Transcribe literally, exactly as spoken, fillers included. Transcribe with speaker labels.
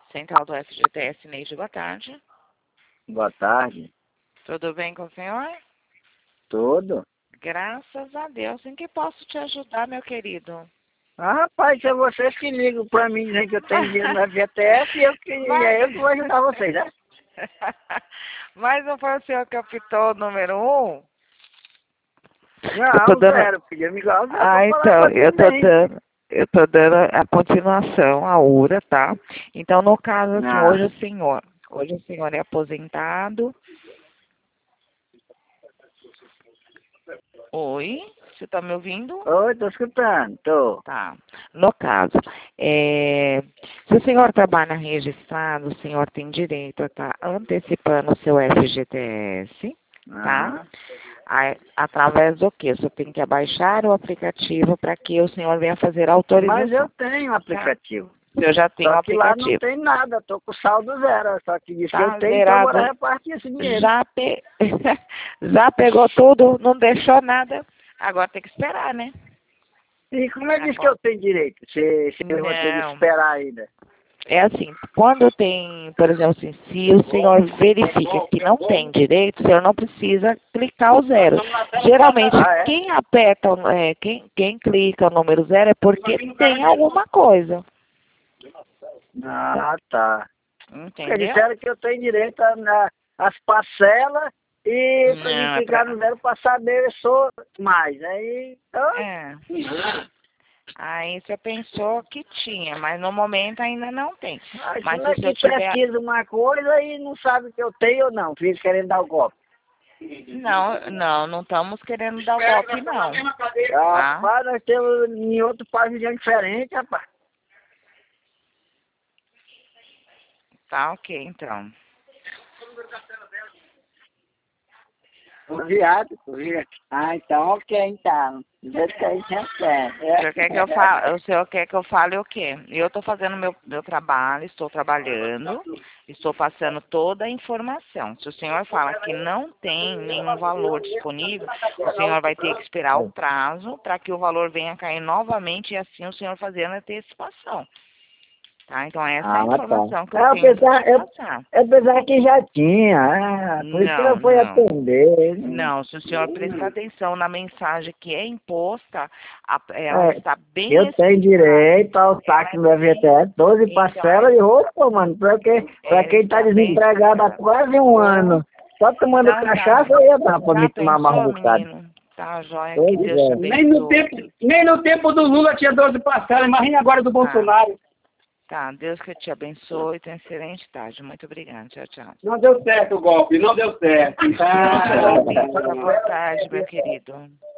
Speaker 1: Central do F G T S, Neide, boa tarde.
Speaker 2: Boa tarde.
Speaker 1: Tudo bem com o senhor?
Speaker 2: Tudo?
Speaker 1: Graças a Deus. Em que posso te ajudar, meu querido?
Speaker 2: Ah, rapaz, é vocês que ligam pra mim dizendo que eu tenho dinheiro na F G T S e eu que,
Speaker 1: Mas...
Speaker 2: é eu que vou ajudar vocês, né?
Speaker 1: Mas não foi o senhor que apitou o número um?
Speaker 2: Não,
Speaker 1: tô dando...
Speaker 2: zero, filho. Me igual,
Speaker 1: Ah, então, eu tô dando... Eu tô dando a continuação, a URA, tá? Então, no caso, assim,
Speaker 2: Não.
Speaker 1: hoje o senhor... Hoje o senhor é aposentado. Oi? Você tá me ouvindo?
Speaker 2: Oi, tô escutando, tô.
Speaker 1: Tá. No caso, é, se o senhor trabalha registrado, o senhor tem direito a estar antecipando o seu F G T S, tá?
Speaker 2: Ah.
Speaker 1: Aí, através do quê? Você tem que abaixar o aplicativo para que o senhor venha fazer a autorização.
Speaker 2: Mas eu tenho aplicativo.
Speaker 1: Tá? Eu já tenho o
Speaker 2: só que lá
Speaker 1: aplicativo.
Speaker 2: não tem nada, tô com saldo zero. Só que disse
Speaker 1: Tá
Speaker 2: que eu tenho, então
Speaker 1: zerado.
Speaker 2: agora repartir esse dinheiro.
Speaker 1: Já, pe... já pegou tudo, não deixou nada. Agora tem que esperar, né?
Speaker 2: E como é que diz que
Speaker 1: Agora...
Speaker 2: eu tenho direito? Se, se eu vou ter que
Speaker 1: Não.
Speaker 2: esperar ainda.
Speaker 1: É assim, quando tem, por exemplo, assim, se o senhor verifica que não tem direito, o senhor não precisa clicar o zero. Geralmente,
Speaker 2: Ah, é?
Speaker 1: quem aperta, é, quem, quem clica o número zero é porque tem alguma coisa.
Speaker 2: Ah, tá. Porque
Speaker 1: Entendeu?
Speaker 2: disseram que eu tenho direito às parcelas e pra mim
Speaker 1: Não, é
Speaker 2: clicar
Speaker 1: pra...
Speaker 2: no zero pra saber eu sou mais. Aí, então...
Speaker 1: É. Aí você pensou que tinha, mas no momento ainda não tem.
Speaker 2: Ah, isso
Speaker 1: Mas
Speaker 2: não é
Speaker 1: se eu
Speaker 2: que
Speaker 1: tiver...
Speaker 2: pesquisa uma coisa e não sabe que eu tenho ou não. Fica querendo dar o golpe.
Speaker 1: Não, não, não estamos querendo dar o golpe, não.
Speaker 2: Ah,
Speaker 1: Tá?
Speaker 2: rapaz, nós temos em outro pavilhão diferente, rapaz.
Speaker 1: Tá ok, então.
Speaker 2: O viado, o viado. Ah, então ok, então. Do jeito que a gente quer.
Speaker 1: O senhor quer que eu fale, o senhor quer que eu fale o quê? Eu estou fazendo meu, meu trabalho, estou trabalhando, estou passando toda a informação. Se o senhor fala que não tem nenhum valor disponível, o senhor vai ter que esperar o prazo para que o valor venha cair novamente e assim o senhor fazer a antecipação. Tá? Então essa é a
Speaker 2: Ah,
Speaker 1: informação
Speaker 2: tá.
Speaker 1: que eu
Speaker 2: Eu
Speaker 1: tenho para
Speaker 2: pensava,
Speaker 1: te
Speaker 2: eu,
Speaker 1: passar.
Speaker 2: eu pensava que já tinha. Ah, por isso que
Speaker 1: Não,
Speaker 2: não foi
Speaker 1: não.
Speaker 2: atender.
Speaker 1: Não, se o senhor prestar atenção na mensagem que é imposta, a- ela
Speaker 2: É,
Speaker 1: está bem
Speaker 2: eu tenho
Speaker 1: explicada.
Speaker 2: direito ao
Speaker 1: Ela
Speaker 2: saque
Speaker 1: é
Speaker 2: do F G T S, doze
Speaker 1: Então,
Speaker 2: parcelas de roupa, mano. Pra, que, pra
Speaker 1: ela
Speaker 2: quem tá
Speaker 1: está bem
Speaker 2: desempregado há
Speaker 1: explicada.
Speaker 2: quase um ano. Só tomando
Speaker 1: Então, tá.
Speaker 2: cachaça ia dar pra
Speaker 1: Já
Speaker 2: me tomar mais um
Speaker 1: pensou,
Speaker 2: bocado.
Speaker 1: menino? Tá, joia, que
Speaker 2: Pois
Speaker 1: Deus te
Speaker 2: é.
Speaker 3: Nem no,
Speaker 1: abençoe.
Speaker 3: tempo, nem no tempo do Lula tinha doze parcelas, imagina agora do
Speaker 1: Tá,
Speaker 3: Bolsonaro.
Speaker 1: tá. Deus que te abençoe. Tenha excelente tarde. Muito obrigada. Tchau, tchau.
Speaker 3: Não deu certo o golpe, não deu certo.
Speaker 1: Não,
Speaker 3: Ah.
Speaker 1: Boa tarde, meu querido.